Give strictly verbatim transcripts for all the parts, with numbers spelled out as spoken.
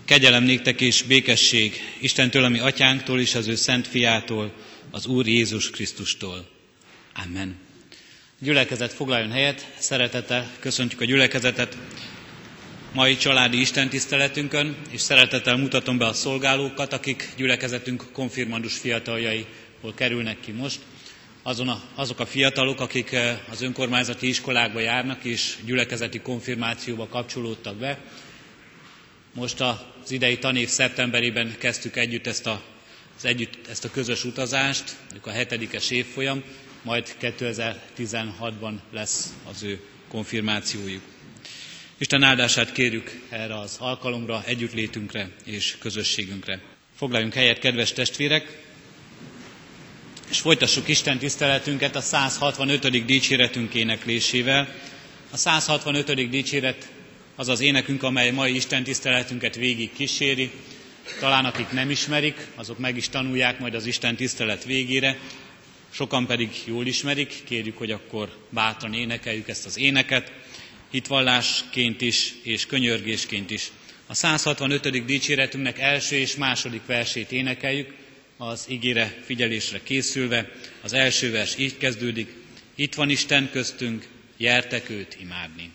Kegyelem néktek és békesség Istentől, a mi atyánktól és az ő szent fiától, az Úr Jézus Krisztustól. Amen. Gyülekezet foglaljon helyet, szeretettel köszöntjük a gyülekezetet mai családi istentiszteletünkön, és szeretettel mutatom be a szolgálókat, akik gyülekezetünk konfirmandus fiataljaiból kerülnek ki most. Azon a, azok a fiatalok, akik az önkormányzati iskolákba járnak és gyülekezeti konfirmációba kapcsolódtak be. Most az idei tanév szeptemberében kezdtük együtt ezt a, az együtt, ezt a közös utazást, a hetedikes évfolyam, majd kétezer-tizenhatban lesz az ő konfirmációjuk. Isten áldását kérjük erre az alkalomra, együttlétünkre és közösségünkre. Foglaljunk helyet, kedves testvérek, és folytassuk Isten tiszteletünket a száz hatvanötödik dicséretünk éneklésével. A száz hatvanötödik dicséret az az énekünk, amely mai Isten tiszteletünket végig kíséri. Talán akik nem ismerik, azok meg is tanulják majd az Isten tisztelet végére. Sokan pedig jól ismerik, kérjük, hogy akkor bátran énekeljük ezt az éneket, hitvallásként is és könyörgésként is. A száz hatvanötödik dicséretünknek első és második versét énekeljük, az igére figyelésre készülve. Az első vers így kezdődik: itt van Isten köztünk, gyertek őt imádni.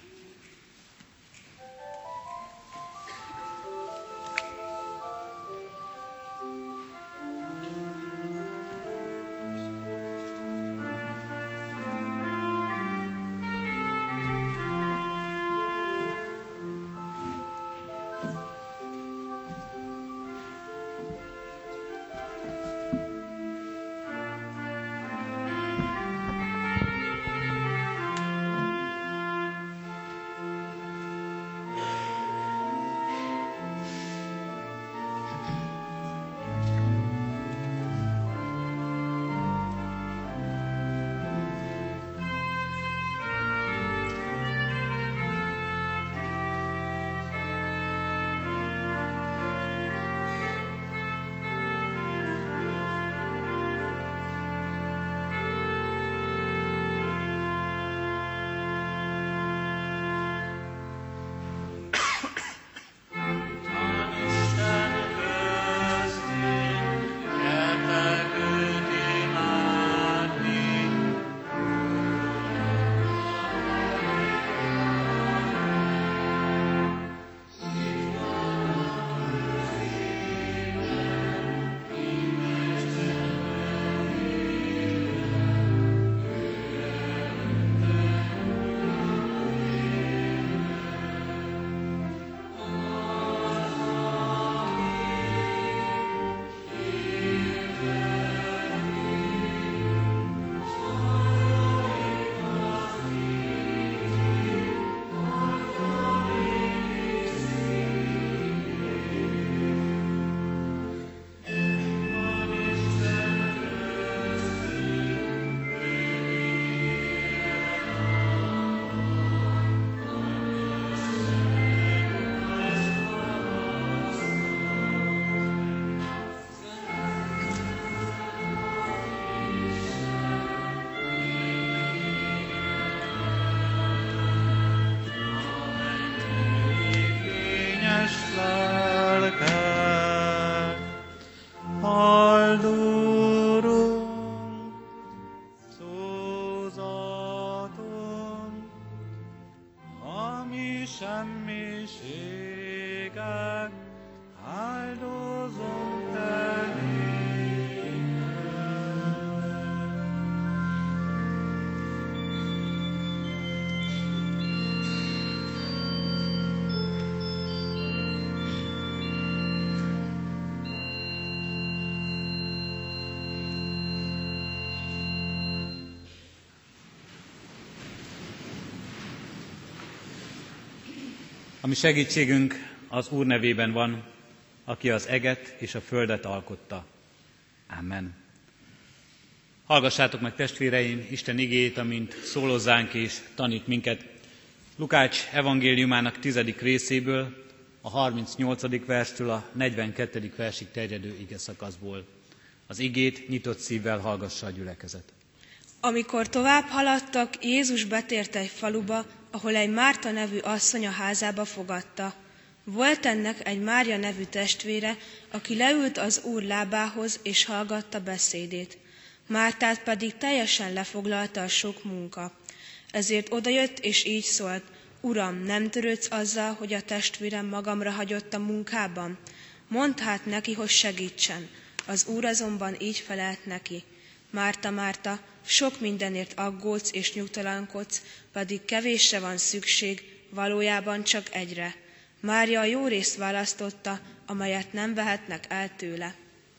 A mi segítségünk az Úr nevében van, aki az eget és a földet alkotta. Amen. Hallgassátok meg, testvéreim, Isten igéjét, amint szólozzánk és tanít minket. Lukács evangéliumának tizedik részéből, a harmincnyolcadik verstől a negyvenkettedik versig terjedő igeszakaszból. Az igét nyitott szívvel hallgassa a gyülekezet. Amikor tovább haladtak, Jézus betért egy faluba, ahol egy Márta nevű asszony a házába fogadta. Volt ennek egy Mária nevű testvére, aki leült az Úr lábához és hallgatta beszédét. Mártát pedig teljesen lefoglalta a sok munka. Ezért odajött és így szólt: Uram, nem törődsz azzal, hogy a testvérem magamra hagyott a munkában? Mondd hát neki, hogy segítsen. Az Úr azonban így felelt neki: Márta, Márta, sok mindenért aggódsz és nyugtalankodsz, pedig kevésre van szükség, valójában csak egyre. Mária a jó részt választotta, amelyet nem vehetnek el tőle.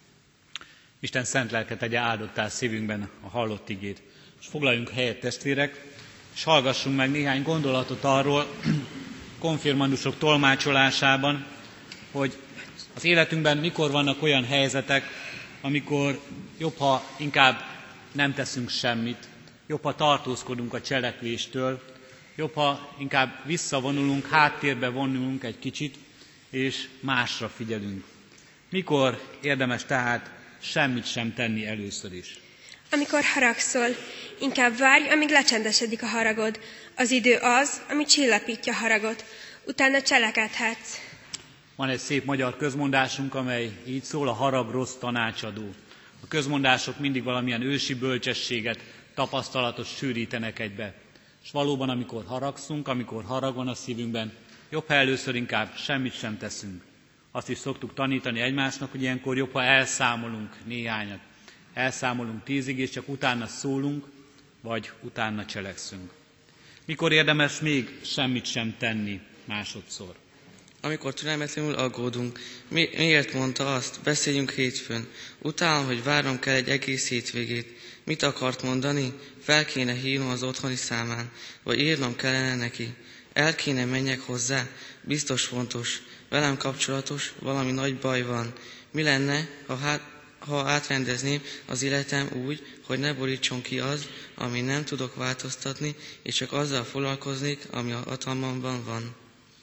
Isten szent lelke tegye áldottá szívünkben a hallott igét. És foglaljunk helyet, testvérek, és hallgassunk meg néhány gondolatot arról konfirmandusok tolmácsolásában, hogy az életünkben mikor vannak olyan helyzetek, amikor jobb, ha inkább nem teszünk semmit, jobb, ha tartózkodunk a cselekvéstől, jobb, ha inkább visszavonulunk, háttérbe vonulunk egy kicsit, és másra figyelünk. Mikor érdemes tehát semmit sem tenni először is? Amikor haragszol, inkább várj, amíg lecsendesedik a haragod. Az idő az, ami csillapítja a haragot. Utána cselekedhetsz. Van egy szép magyar közmondásunk, amely így szól: a harag rossz tanácsadó. A közmondások mindig valamilyen ősi bölcsességet, tapasztalatot sűrítenek egybe. És valóban, amikor haragszunk, amikor harag van a szívünkben, jobb, ha először inkább semmit sem teszünk. Azt is szoktuk tanítani egymásnak, hogy ilyenkor jobb, ha elszámolunk néhányat. Elszámolunk tízig, és csak utána szólunk, vagy utána cselekszünk. Mikor érdemes még semmit sem tenni másodszor? Amikor türelmetlenül aggódunk. Mi, miért mondta azt? Beszéljünk hétfőn. Utálom, hogy várnom kell egy egész hétvégét. Mit akart mondani? Fel kéne hívnom az otthoni számán, vagy írnom kellene neki. El kéne menjek hozzá? Biztos fontos. Velem kapcsolatos, valami nagy baj van. Mi lenne, ha, hát, ha átrendezném az életem úgy, hogy ne borítson ki az, ami nem tudok változtatni, és csak azzal foglalkoznék, ami a hatalmamban van.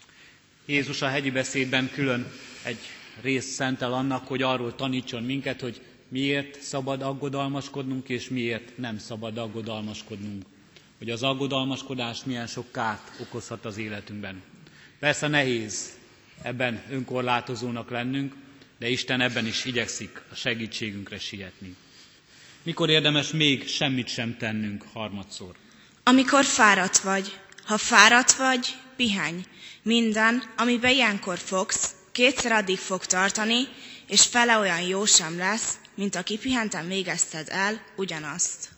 Jézus a hegyi beszédben külön egy részt szentel annak, hogy arról tanítson minket, hogy miért szabad aggodalmaskodnunk, és miért nem szabad aggodalmaskodnunk. Hogy az aggodalmaskodás milyen sok kárt okozhat az életünkben. Persze nehéz ebben önkorlátozónak lennünk, de Isten ebben is igyekszik a segítségünkre sietni. Mikor érdemes még semmit sem tennünk harmadszor? Amikor fáradt vagy. Ha fáradt vagy, pihenj. Minden, amiben ilyenkor fogsz, kétszer addig fog tartani, és fele olyan jó sem lesz, mint aki pihenten végezted el ugyanazt.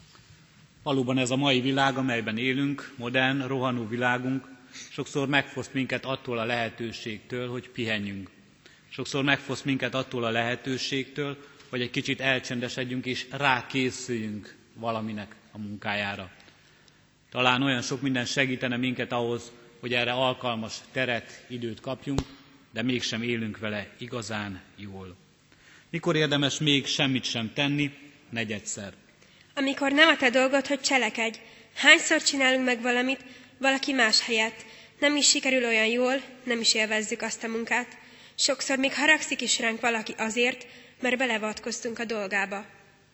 Valóban ez a mai világ, amelyben élünk, modern, rohanó világunk, sokszor megfoszt minket attól a lehetőségtől, hogy pihenjünk. Sokszor megfoszt minket attól a lehetőségtől, hogy egy kicsit elcsendesedjünk és rákészüljünk valaminek a munkájára. Talán olyan sok minden segítene minket ahhoz, hogy erre alkalmas teret, időt kapjunk, de mégsem élünk vele igazán jól. Mikor érdemes még semmit sem tenni? Negyedszer. Amikor nem a te dolgod, hogy cselekedj. Hányszor csinálunk meg valamit valaki más helyett? Nem is sikerül olyan jól, nem is élvezzük azt a munkát. Sokszor még haragszik is ránk valaki azért, mert beleavatkoztunk a dolgába.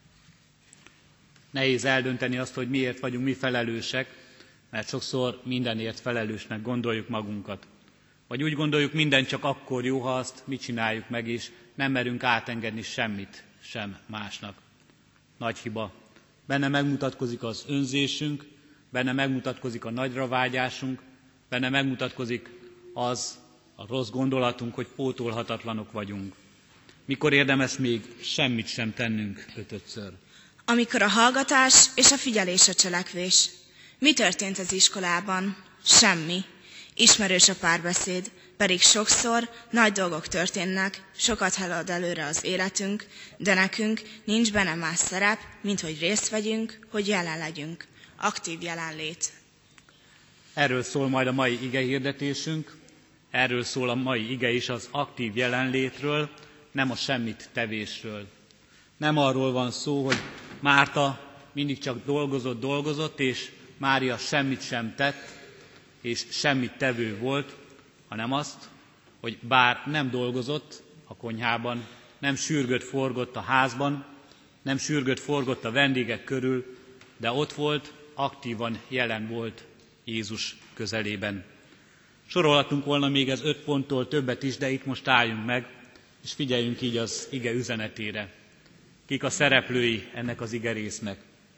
Nehéz eldönteni azt, hogy miért vagyunk mi felelősek, mert sokszor mindenért felelősnek gondoljuk magunkat. Vagy úgy gondoljuk, minden csak akkor jó, ha azt mi csináljuk meg, és nem merünk átengedni semmit sem másnak. Nagy hiba. Benne megmutatkozik az önzésünk, benne megmutatkozik a nagyra vágyásunk, benne megmutatkozik az a rossz gondolatunk, hogy pótolhatatlanok vagyunk. Mikor érdemes még semmit sem tennünk ötödször? Amikor a hallgatás és a figyelés a cselekvés. Mi történt az iskolában? Semmi. Ismerős a párbeszéd, pedig sokszor nagy dolgok történnek, sokat halad előre az életünk, de nekünk nincs benne más szerep, mint hogy részt vegyünk, hogy jelen legyünk. Aktív jelenlét. Erről szól majd a mai igehirdetésünk, erről szól a mai ige is, az aktív jelenlétről, nem a semmit tevésről. Nem arról van szó, hogy Márta mindig csak dolgozott, dolgozott, és Mária semmit sem tett, és semmit tevő volt, hanem azt, hogy bár nem dolgozott a konyhában, nem sürgött, forgott a házban, nem sürgött, forgott a vendégek körül, de ott volt, aktívan jelen volt Jézus közelében. Sorolhatunk volna még ez öt ponttól többet is, de itt most álljunk meg, és figyeljünk így az ige üzenetére. Kik a szereplői ennek az ige résznek?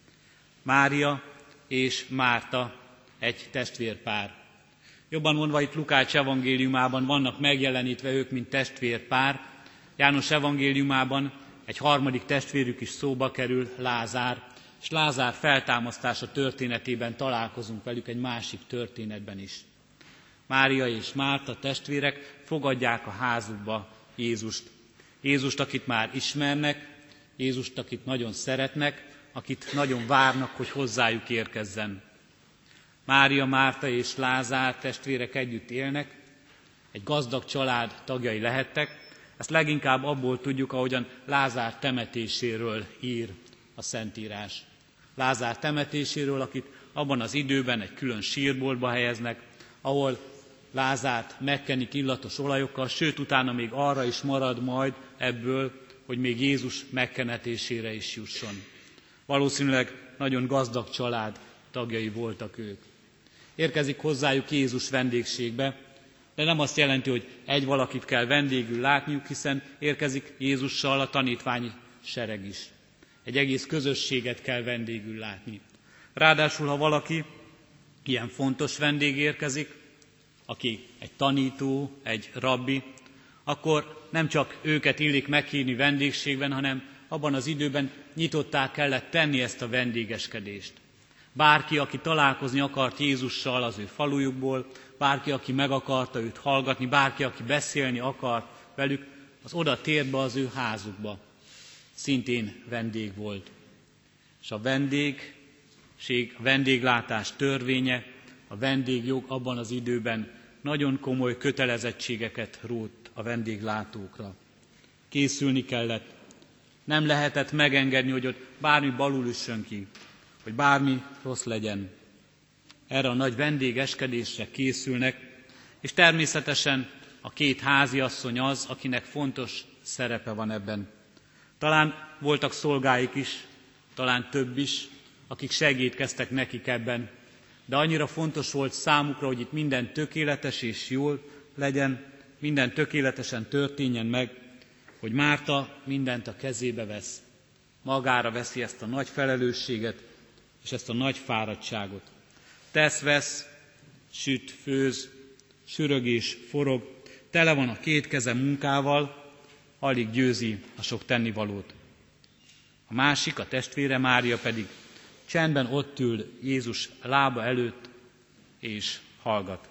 Mária és Márta, egy testvérpár. Jobban mondva, itt Lukács evangéliumában vannak megjelenítve ők, mint testvérpár. János evangéliumában egy harmadik testvérük is szóba kerül, Lázár, és Lázár feltámasztása történetében találkozunk velük egy másik történetben is. Mária és Márta testvérek fogadják a házukba Jézust. Jézust, akit már ismernek, Jézust, akit nagyon szeretnek, akit nagyon várnak, hogy hozzájuk érkezzen. Mária, Márta és Lázár testvérek együtt élnek, egy gazdag család tagjai lehettek. Ezt leginkább abból tudjuk, ahogyan Lázár temetéséről ír a Szentírás. Lázár temetéséről, akit abban az időben egy külön sírboltba helyeznek, ahol Lázárt megkenik illatos olajokkal, sőt utána még arra is marad majd ebből, hogy még Jézus megkenetésére is jusson. Valószínűleg nagyon gazdag család tagjai voltak ők. Érkezik hozzájuk Jézus vendégségbe, de nem azt jelenti, hogy egy valakit kell vendégül látniuk, hiszen érkezik Jézussal a tanítványi sereg is. Egy egész közösséget kell vendégül látni. Ráadásul, ha valaki ilyen fontos vendég érkezik, aki egy tanító, egy rabbi, akkor nem csak őket illik meghívni vendégségben, hanem abban az időben nyitottá kellett tenni ezt a vendégeskedést. Bárki, aki találkozni akart Jézussal az ő falujukból, bárki, aki meg akarta őt hallgatni, bárki, aki beszélni akart velük, az oda tért be az ő házukba. Szintén vendég volt. És a vendégség, a vendéglátás törvénye, a vendégjog abban az időben nagyon komoly kötelezettségeket rótt a vendéglátókra. Készülni kellett. Nem lehetett megengedni, hogy ott bármi balul üssön ki, hogy bármi rossz legyen. Erre a nagy vendégeskedésre készülnek, és természetesen a két háziasszony az, akinek fontos szerepe van ebben. Talán voltak szolgáik is, talán több is, akik segítkeztek nekik ebben, de annyira fontos volt számukra, hogy itt minden tökéletes és jól legyen, minden tökéletesen történjen meg, hogy Márta mindent a kezébe vesz. Magára veszi ezt a nagy felelősséget és ezt a nagy fáradtságot. Tesz, vesz, süt, főz, sürög és forog, tele van a két keze munkával, alig győzi a sok tennivalót. A másik, a testvére Mária pedig csendben ott ül Jézus lába előtt és hallgat.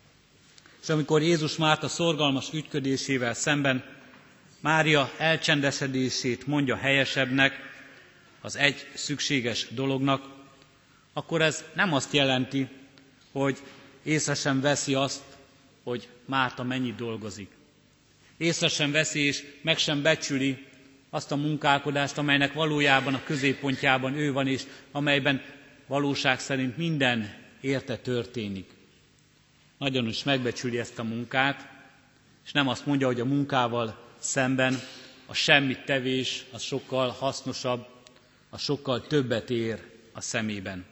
És amikor Jézus Márta szorgalmas ügyködésével szemben Mária elcsendesedését mondja helyesebbnek, az egy szükséges dolognak, akkor ez nem azt jelenti, hogy észre sem veszi azt, hogy Márta mennyit dolgozik. Észre sem veszi és meg sem becsüli azt a munkálkodást, amelynek valójában a középpontjában ő van, és amelyben valóság szerint minden érte történik. Nagyon is megbecsüli ezt a munkát, és nem azt mondja, hogy a munkával szemben a semmit tevés az sokkal hasznosabb, az sokkal többet ér a szemében.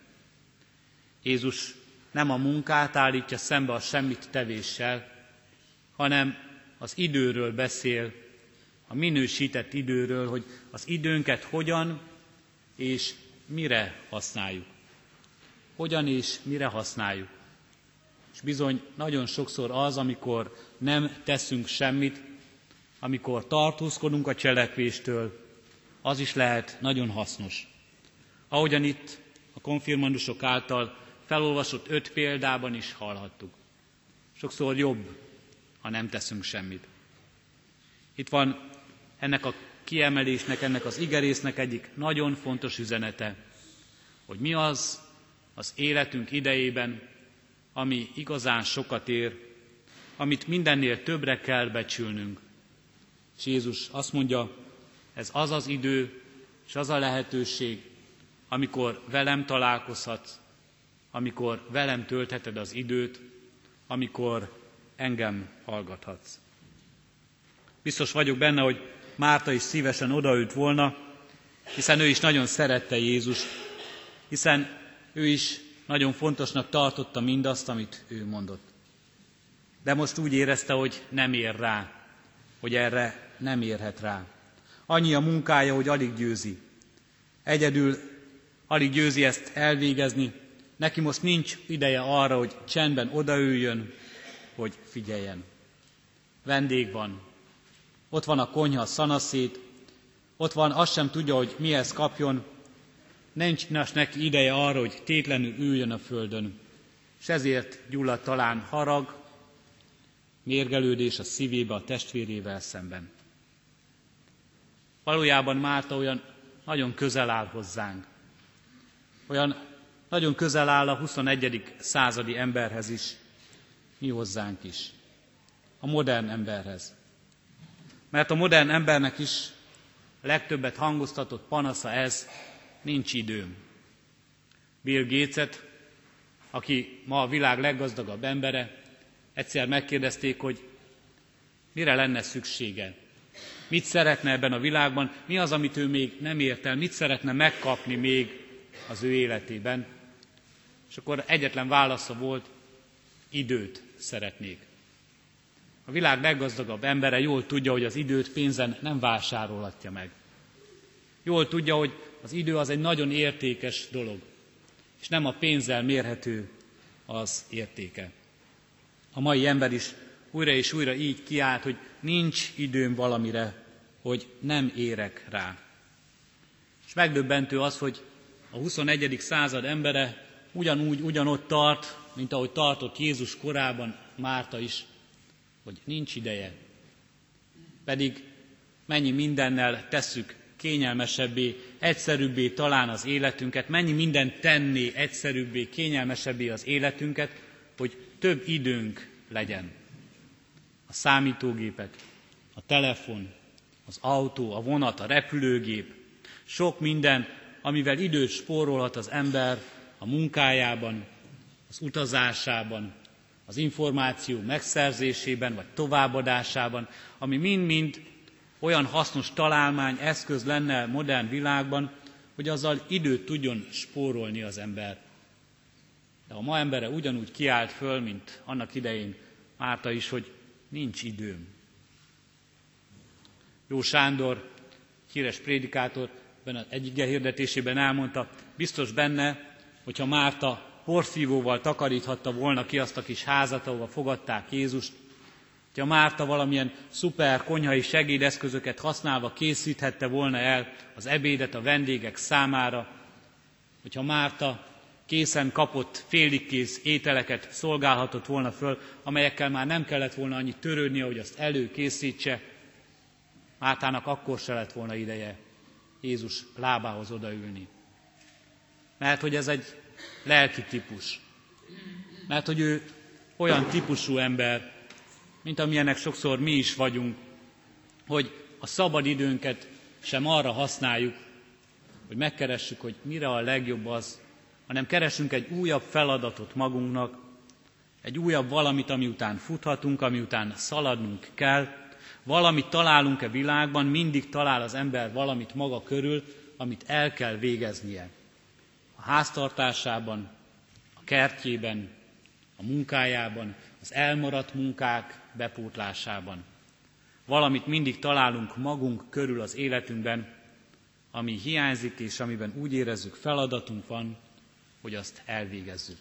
Jézus nem a munkát állítja szembe a semmit tevéssel, hanem az időről beszél, a minősített időről, hogy az időnket hogyan és mire használjuk. Hogyan és mire használjuk. És bizony nagyon sokszor az, amikor nem teszünk semmit, amikor tartózkodunk a cselekvéstől, az is lehet nagyon hasznos. Ahogyan itt a konfirmandusok által felolvasott öt példában is hallhattuk. Sokszor jobb, ha nem teszünk semmit. Itt van ennek a kiemelésnek, ennek az igerésznek egyik nagyon fontos üzenete, hogy mi az az életünk idejében, ami igazán sokat ér, amit mindennél többre kell becsülnünk. És Jézus azt mondja, ez az az idő, és az a lehetőség, amikor velem találkozhatsz, amikor velem töltheted az időt, amikor engem hallgathatsz. Biztos vagyok benne, hogy Márta is szívesen odaült volna, hiszen ő is nagyon szerette Jézust, hiszen ő is nagyon fontosnak tartotta mindazt, amit ő mondott. de most úgy érezte, hogy nem ér rá, hogy erre nem érhet rá. Annyi a munkája, hogy alig győzi. Egyedül alig győzi ezt elvégezni, neki most nincs ideje arra, hogy csendben odaüljön, hogy figyeljen. Vendég van, ott van a konyha szanaszét, ott van, azt sem tudja, hogy mihez kapjon, nincs neki ideje arra, hogy tétlenül üljön a földön, és ezért gyullad talán harag, mérgelődés a szívébe a testvérével szemben. Valójában Márta olyan nagyon közel áll hozzánk, olyan nagyon közel áll a huszonegyedik századi emberhez is, mi hozzánk is, a modern emberhez. Mert a modern embernek is a legtöbbet hangoztatott panasza ez, nincs időm. Bill Gateset, aki ma a világ leggazdagabb embere, egyszer megkérdezték, hogy mire lenne szüksége, mit szeretne ebben a világban, mi az, amit ő még nem ért el, mit szeretne megkapni még az ő életében. És akkor egyetlen válasza volt, időt szeretnék. A világ leggazdagabb embere jól tudja, hogy az időt pénzen nem vásárolhatja meg. Jól tudja, hogy az idő az egy nagyon értékes dolog, és nem a pénzzel mérhető az értéke. A mai ember is újra és újra így kiált, hogy nincs időm valamire, hogy nem érek rá. És megdöbbentő az, hogy a huszonegyedik század embere ugyanúgy, ugyanott tart, mint ahogy tartott Jézus korában Márta is, hogy nincs ideje. Pedig mennyi mindennel tesszük kényelmesebbé, egyszerűbbé talán az életünket, mennyi mindent tenné egyszerűbbé, kényelmesebbé az életünket, hogy több időnk legyen. A számítógépek, a telefon, az autó, a vonat, a repülőgép, sok minden, amivel időt spórolhat az ember a munkájában, az utazásában, az információ megszerzésében vagy továbbadásában, ami mind-mind olyan hasznos találmány, eszköz lenne a modern világban, hogy azzal időt tudjon spórolni az ember. De a ma embere ugyanúgy kiállt föl, mint annak idején Márta is, hogy nincs időm. Jó Sándor, híres prédikátor, egy ige hirdetésében elmondta, biztos benne, hogyha Márta porszívóval takaríthatta volna ki azt a kis házat, ahova fogadták Jézust, hogyha Márta valamilyen szuper konyhai segédeszközöket használva készíthette volna el az ebédet a vendégek számára, hogyha Márta készen kapott, félig kész ételeket szolgálhatott volna föl, amelyekkel már nem kellett volna annyit törődnie, hogy azt előkészítse, Mártának akkor se lett volna ideje Jézus lábához odaülni. Mert hogy ez egy lelki típus. Mert hogy ő olyan típusú ember, mint amilyenek sokszor mi is vagyunk, hogy a szabad időnket sem arra használjuk, hogy megkeressük, hogy mire a legjobb az, hanem keresünk egy újabb feladatot magunknak, egy újabb valamit, ami után futhatunk, ami után szaladnunk kell, valamit találunk-e világban, mindig talál az ember valamit maga körül, amit el kell végeznie. A háztartásában, a kertjében, a munkájában, az elmaradt munkák bepótlásában. Valamit mindig találunk magunk körül az életünkben, ami hiányzik, és amiben úgy érezzük, feladatunk van, hogy azt elvégezzük.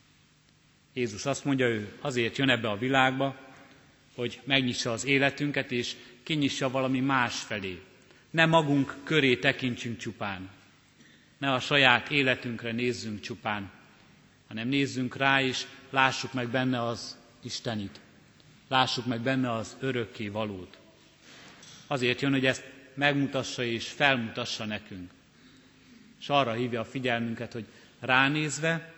Jézus azt mondja, ő azért jön ebbe a világba, hogy megnyissa az életünket, és kinyissa valami más felé. Ne magunk köré tekintsünk csupán, ne a saját életünkre nézzünk csupán, hanem nézzünk rá, és lássuk meg benne az Istenit. Lássuk meg benne az örökké valót. Azért jön, hogy ezt megmutassa és felmutassa nekünk. És arra hívja a figyelmünket, hogy ránézve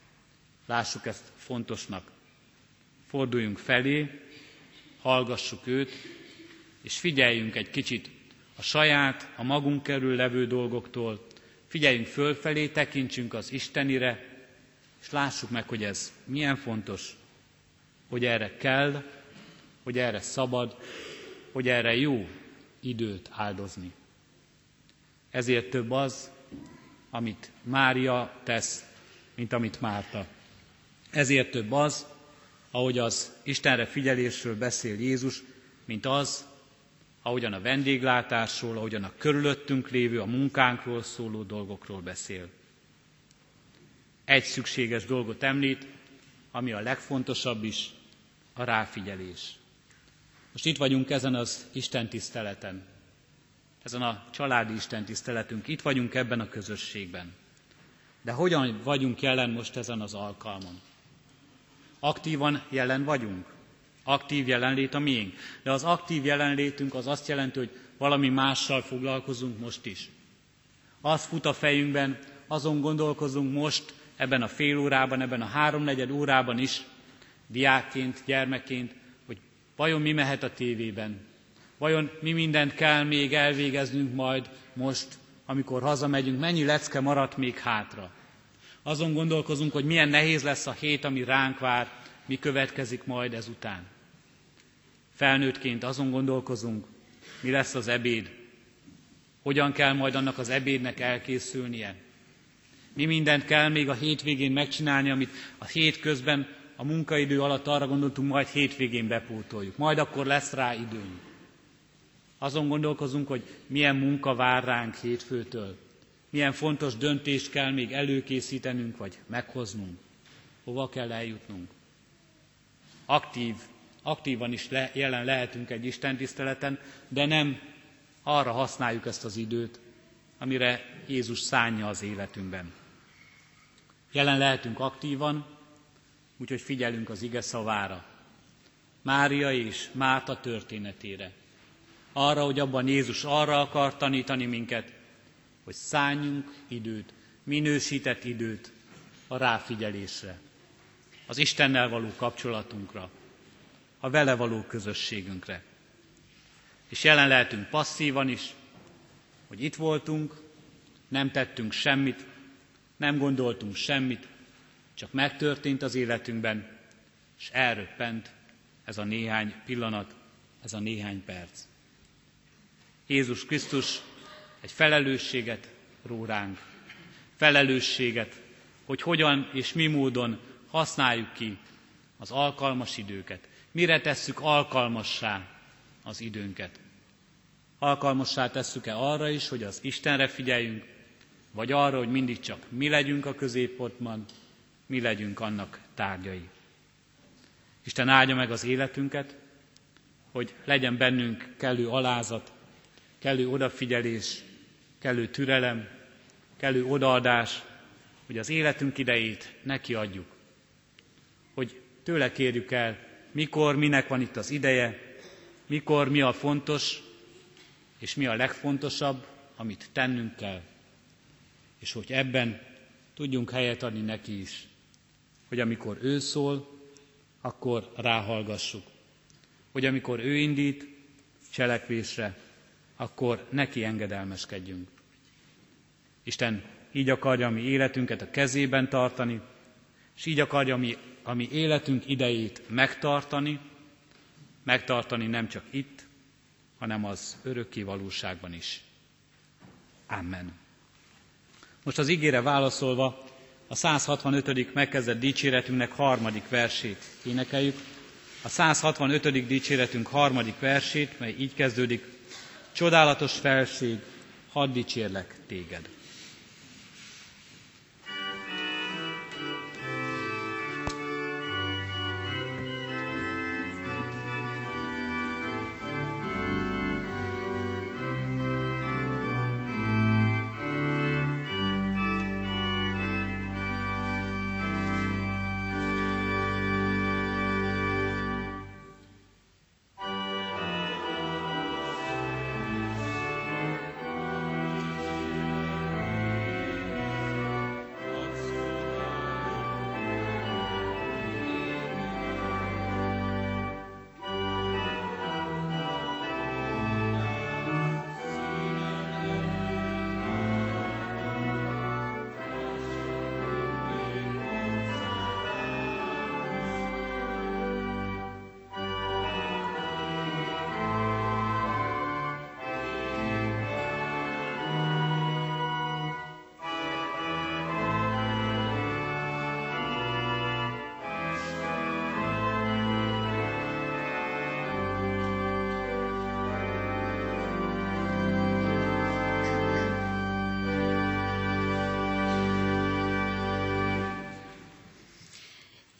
lássuk ezt fontosnak. Forduljunk felé, hallgassuk őt, és figyeljünk egy kicsit a saját, a magunk körül levő dolgoktól, figyeljünk fölfelé, tekintsünk az Istenire, és lássuk meg, hogy ez milyen fontos, hogy erre kell, hogy erre szabad, hogy erre jó időt áldozni. Ezért több az, amit Mária tesz, mint amit Márta. Ezért több az, ahogy az Istenre figyelésről beszél Jézus, mint az, ahogyan a vendéglátásról, ahogyan a körülöttünk lévő, a munkánkról szóló dolgokról beszél. Egy szükséges dolgot említ, ami a legfontosabb is, a ráfigyelés. Most itt vagyunk ezen az istentiszteleten, ezen a családi istentiszteletünk, itt vagyunk ebben a közösségben. De hogyan vagyunk jelen most ezen az alkalmon? Aktívan jelen vagyunk? Aktív jelenlét a miénk. De az aktív jelenlétünk az azt jelenti, hogy valami mással foglalkozunk most is. Az fut a fejünkben, azon gondolkozunk most, ebben a fél órában, ebben a háromnegyed órában is, diákként, gyermekként, hogy vajon mi mehet a tévében, vajon mi mindent kell még elvégeznünk majd most, amikor hazamegyünk, mennyi lecke maradt még hátra. Azon gondolkozunk, hogy milyen nehéz lesz a hét, ami ránk vár, mi következik majd ezután. Felnőttként azon gondolkozunk, mi lesz az ebéd, hogyan kell majd annak az ebédnek elkészülnie. Mi mindent kell még a hétvégén megcsinálni, amit a hét közben, a munkaidő alatt arra gondoltunk, majd hétvégén bepótoljuk. Majd akkor lesz rá időnk. Azon gondolkozunk, hogy milyen munka vár ránk hétfőtől. Milyen fontos döntést kell még előkészítenünk, vagy meghoznunk. Hova kell eljutnunk. Aktív, aktívan is le, jelen lehetünk egy istentiszteleten, de nem arra használjuk ezt az időt, amire Jézus szánja az életünkben. Jelen lehetünk aktívan, úgyhogy figyelünk az ige szavára. Mária és Márta történetére. Arra, hogy abban Jézus arra akar tanítani minket, hogy szálljunk időt, minősített időt a ráfigyelésre, az Istennel való kapcsolatunkra, a vele való közösségünkre. És jelen lehetünk passzívan is, hogy itt voltunk, nem tettünk semmit, nem gondoltunk semmit, csak megtörtént az életünkben, és elröppent ez a néhány pillanat, ez a néhány perc. Jézus Krisztus egy felelősséget ró ránk. Felelősséget, hogy hogyan és mi módon használjuk ki az alkalmas időket. Mire tesszük alkalmassá az időnket. Alkalmassá tesszük-e arra is, hogy az Istenre figyeljünk, vagy arra, hogy mindig csak mi legyünk a középpontban, mi legyünk annak tárgyai. Isten áldja meg az életünket, hogy legyen bennünk kellő alázat, kellő odafigyelés, kellő türelem, kellő odaadás, hogy az életünk idejét neki adjuk. Hogy tőle kérjük el, mikor, minek van itt az ideje, mikor, mi a fontos, és mi a legfontosabb, amit tennünk kell. És hogy ebben tudjunk helyet adni neki is. Hogy amikor ő szól, akkor ráhallgassuk. Hogy amikor ő indít cselekvésre, akkor neki engedelmeskedjünk. Isten így akarja a mi életünket a kezében tartani, és így akarja a mi, a mi életünk idejét megtartani, megtartani nem csak itt, hanem az örökké valóságban is. Amen. Most az igére válaszolva a száz hatvanötödik megkezdett dicséretünknek harmadik versét énekeljük. A száz hatvanötödik dicséretünk harmadik versét, mely így kezdődik: Csodálatos felség, hadd dicsérlek téged. Thank you.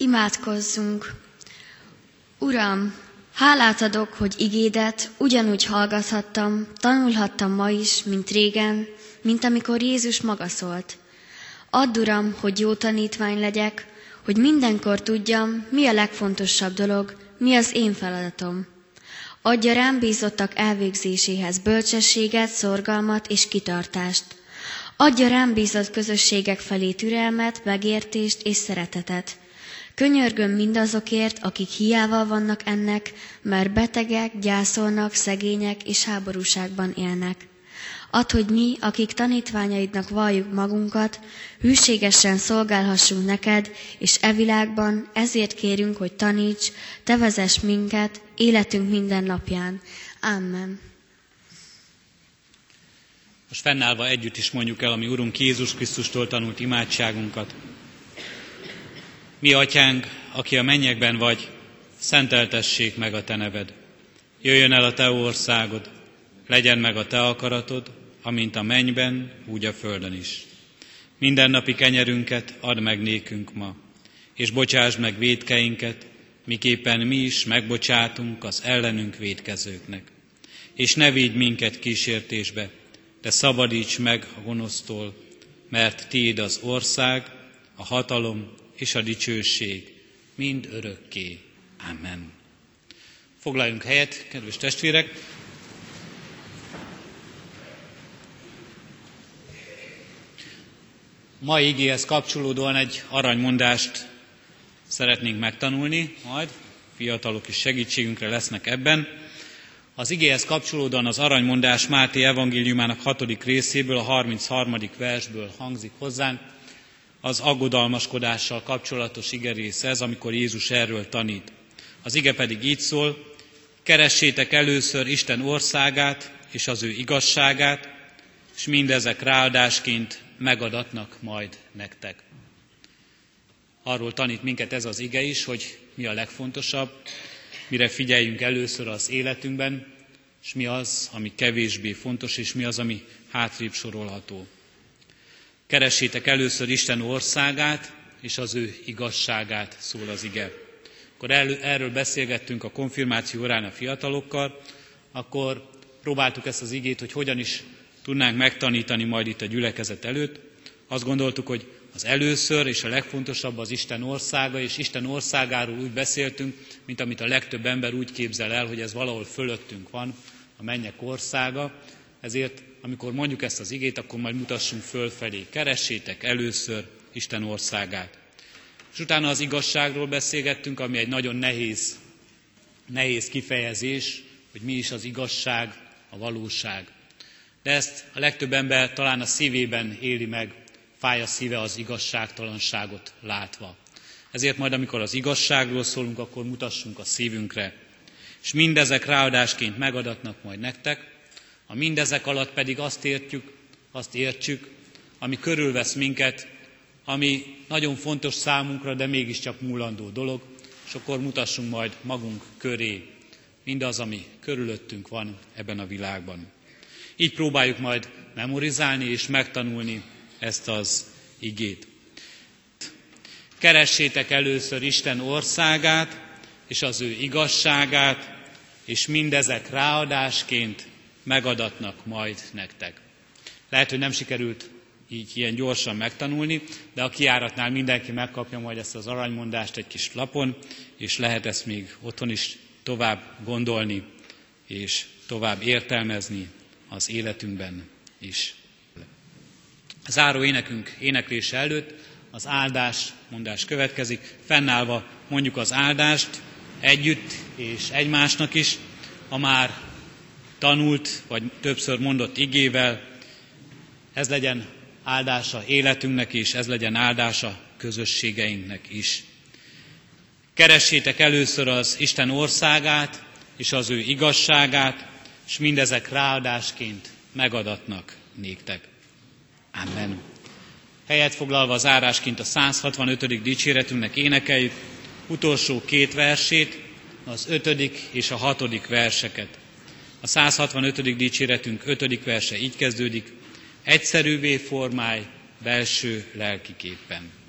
Imádkozzunk! Uram, hálát adok, hogy igédet ugyanúgy hallgathattam, tanulhattam ma is, mint régen, mint amikor Jézus maga szólt. Add, Uram, hogy jó tanítvány legyek, hogy mindenkor tudjam, mi a legfontosabb dolog, mi az én feladatom. Adja rám bízottak elvégzéséhez bölcsességet, szorgalmat és kitartást. Adja rám bízott közösségek felé türelmet, megértést és szeretetet. Könyörgöm mindazokért, akik hiával vannak ennek, mert betegek, gyászolnak, szegények és háborúságban élnek. Add, hogy mi, akik tanítványaidnak valljuk magunkat, hűségesen szolgálhassunk neked, és e világban ezért kérünk, hogy taníts, te vezess minket életünk minden napján. Amen. Most fennállva együtt is mondjuk el a mi Urunk Jézus Krisztustól tanult imádságunkat. Mi atyánk, aki a mennyekben vagy, szenteltessék meg a te neved. Jöjjön el a te országod, legyen meg a te akaratod, amint a mennyben, úgy a földön is. Mindennapi kenyerünket add meg nékünk ma, és bocsásd meg vétkeinket, miképpen mi is megbocsátunk az ellenünk vétkezőknek. És ne vigy minket kísértésbe, de szabadíts meg a gonosztól, mert tiéd az ország, a hatalom és a dicsőség mind örökké. Amen. Foglaljunk helyet, kedves testvérek! Mai igéhez kapcsolódóan egy aranymondást szeretnénk megtanulni, majd fiatalok is segítségünkre lesznek ebben. Az igéhez kapcsolódóan az aranymondás Máté evangéliumának hatodik részéből, a harmincharmadik versből hangzik hozzánk. Az aggodalmaskodással kapcsolatos igerész ez, amikor Jézus erről tanít. Az ige pedig így szól: keressétek először Isten országát és az ő igazságát, és mindezek ráadásként megadatnak majd nektek. Arról tanít minket ez az ige is, hogy mi a legfontosabb, mire figyeljünk először az életünkben, és mi az, ami kevésbé fontos, és mi az, ami hátrébb sorolható. Keressétek először Isten országát, és az ő igazságát, szól az ige. Akkor erről beszélgettünk a konfirmáció órán a fiatalokkal, akkor próbáltuk ezt az igét, hogy hogyan is tudnánk megtanítani majd itt a gyülekezet előtt. Azt gondoltuk, hogy az először és a legfontosabb az Isten országa, és Isten országáról úgy beszéltünk, mint amit a legtöbb ember úgy képzel el, hogy ez valahol fölöttünk van, a mennyek országa. Ezért, amikor mondjuk ezt az igét, akkor majd mutassunk fölfelé. Keressétek először Isten országát. És utána az igazságról beszélgettünk, ami egy nagyon nehéz, nehéz kifejezés, hogy mi is az igazság, a valóság. De ezt a legtöbb ember talán a szívében éli meg, fáj a szíve az igazságtalanságot látva. Ezért majd, amikor az igazságról szólunk, akkor mutassunk a szívünkre. És mindezek ráadásként megadatnak majd nektek, a mindezek alatt pedig azt értjük, azt értsük, ami körülvesz minket, ami nagyon fontos számunkra, de mégiscsak múlandó dolog, és akkor mutassunk majd magunk köré mindaz, ami körülöttünk van ebben a világban. Így próbáljuk majd memorizálni és megtanulni ezt az igét. Keressétek először Isten országát és az ő igazságát, és mindezek ráadásként megadatnak majd nektek. Lehet, hogy nem sikerült így ilyen gyorsan megtanulni, de a kijáratnál mindenki megkapja majd ezt az aranymondást egy kis lapon, és lehet ezt még otthon is tovább gondolni, és tovább értelmezni az életünkben is. A záró énekünk éneklése előtt az áldás mondás következik. Fennállva mondjuk az áldást együtt és egymásnak is, a már tanult vagy többször mondott igével. Ez legyen áldása életünknek is, ez legyen áldása közösségeinknek is. Keressétek először az Isten országát és az ő igazságát, és mindezek ráadásként megadatnak néktek. Amen. Helyet foglalva az árásként a száz hatvanötödik dicséretünknek énekeljük utolsó két versét, az ötödik és a hatodik verseket. A száz hatvanötödik dicséretünk ötödik verse így kezdődik: egyszerűvé formálj belső lelkiképpen.